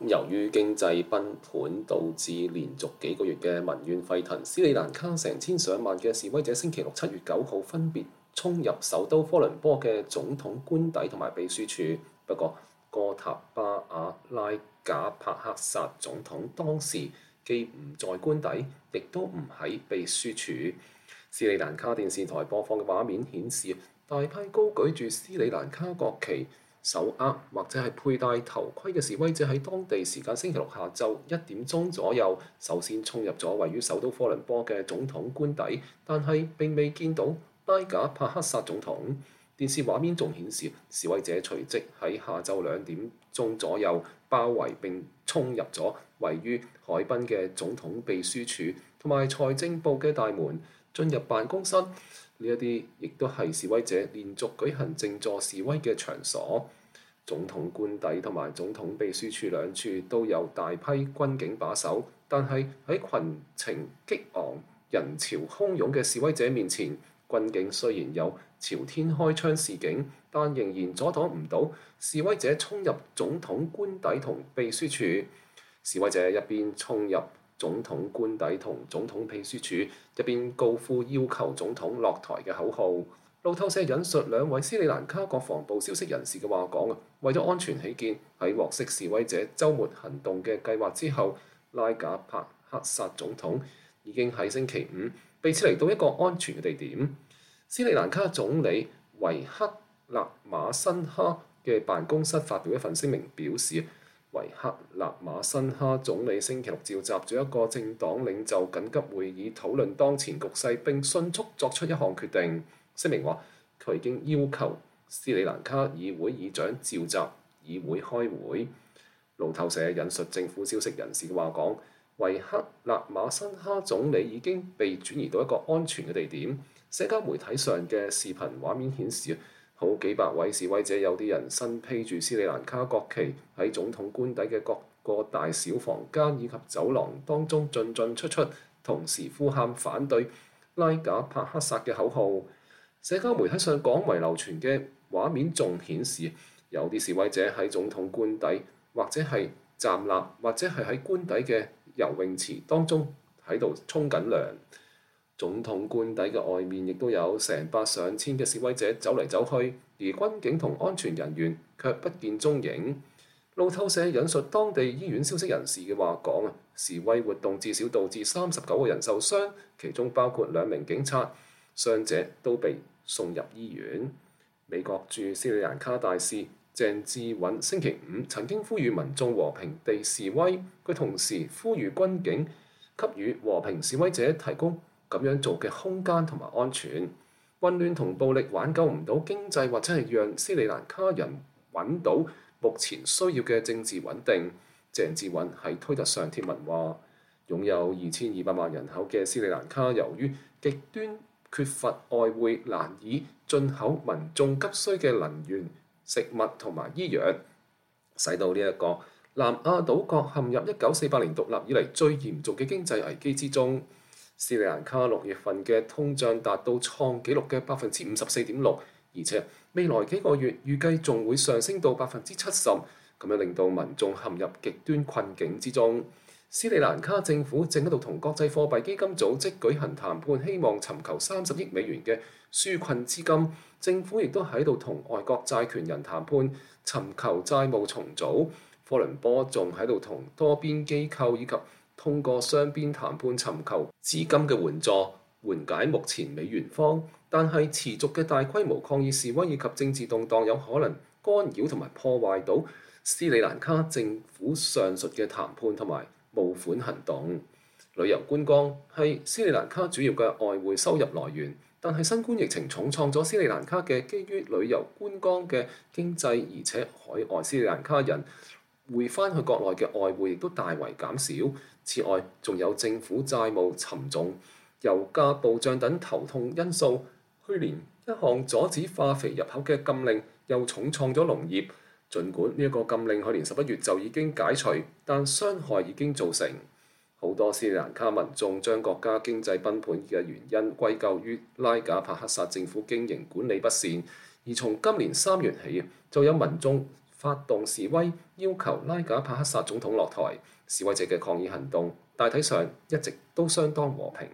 由於經濟崩盤導致連續幾個月嘅民怨沸騰，斯里蘭卡成千上萬嘅示威者星期六7月9號分別衝入首都科倫坡嘅總統官邸同埋秘書處。不過，哥塔巴亞拉賈帕克薩總統當時既唔在官邸，亦都唔喺秘書處。斯里蘭卡電視台播放嘅畫面顯示，大批高舉住斯里蘭卡國旗、手握或者係佩戴頭盔嘅示威者喺當地時間星期六下晝1點鐘左右，首先衝入咗位於首都科倫坡嘅總統官邸，但係並未見到拉賈帕克薩總統。電視畫面仲顯示，示威者隨即喺下晝2點鐘左右包圍並衝入咗位於海濱嘅總統秘書處同埋財政部嘅大門，進入辦公室。呢一啲亦都係示威者連續舉行靜坐示威嘅場所。總統官邸同埋總統秘書處兩處都有大批軍警把守，但係喺群情激昂、人潮洶湧嘅示威者面前，軍警雖然有朝天開槍示警，但仍然阻擋唔到示威者衝入總統官邸同秘書處。示威者一邊衝入總統官邸同總統秘書處，一邊高呼要求總統落台嘅口號。路透社引述兩位斯里蘭卡國防部消息人士嘅話講，為咗安全起見，喺獲悉示威者週末行動嘅計劃之後，拉賈帕克薩總統已經喺星期五被撤離到一個安全嘅地點。斯里蘭卡總理維克勒馬辛哈嘅辦公室發表一份聲明表示，維克勒馬辛哈總理星期六召集咗一個政黨領袖緊急會議，討論當前局勢並迅速作出一項決定。聲明話，佢已經要求斯里蘭卡議會議長召集議會開會。路透社引述政府消息人士嘅話講，維克勒馬辛哈總理已經被轉移到一個安全嘅地點。社交媒體上嘅視頻畫面顯示，好幾百位示威者，有啲人身披住斯里蘭卡國旗，喺總統官邸嘅各個大小房間以及走廊當中進進出出，同時呼喊反對拉賈帕克薩嘅口號。社交媒體上廣為流傳嘅畫面仲顯示，有啲示威者喺總統官邸或者係站立，或者係喺官邸嘅游泳池當中喺度沖緊涼。總統官邸嘅外面亦都有成百上千嘅示威者走嚟走去，而軍警同安全人員卻不見蹤影。路透社引述當地醫院消息人士嘅話講，示威活動至少導致39個人受傷，其中包括2名警察，傷者都被送入醫院。美國駐斯里蘭卡大使鄭志允星期五曾經呼籲民眾和平地示威，佢同時呼籲軍警給予和平示威者提供咁樣做嘅空間同埋安全。混亂同暴力挽救唔到經濟，或者係讓斯里蘭卡人揾到目前需要嘅政治穩定。鄭志允喺推特上貼文話，擁有2200萬人口嘅斯里蘭卡，由於極端缺乏外匯，難以進口民眾急需嘅能源、食物同埋醫藥，使到呢一個南亞島國陷入1948年獨立以嚟最嚴重嘅經濟危機之中。斯里蘭卡6月份嘅通脹達到創紀錄嘅54.6%，而且未來幾個月預計仲會上升到70%，咁樣令到民眾陷入極端困境之中。斯里蘭卡政府正喺度同國際貨幣基金組織舉行談判，希望尋求30億美元嘅紓困資金。政府亦都喺度同外國債權人談判，尋求債務重組。科倫坡仲喺度同多邊機構以及通過雙邊談判尋求資金嘅援助，緩解目前美元荒。但係持續嘅大規模抗議示威以及政治動盪有可能干擾同埋破壞到斯里蘭卡政府上述嘅談判同埋募款行動。旅遊觀光係斯里蘭卡主要嘅外匯收入來源，但係新冠疫情重創咗斯里蘭卡嘅基於旅遊觀光嘅經濟，而且海外斯里蘭卡人匯返去國內嘅外匯亦都大為減少。此外，仲有政府債務沉重、油價暴漲等頭痛因素。去年一項阻止化肥入口嘅禁令又重創咗農業。儘管呢一個禁令去年11月就已經解除，但傷害已經造成。好多斯里蘭卡民眾將國家經濟崩盤嘅原因歸咎於拉賈帕克薩政府經營管理不善，而從今年3月起就有民眾發動示威，要求拉賈帕克薩總統落台。示威者嘅抗議行動大體上一直都相當和平。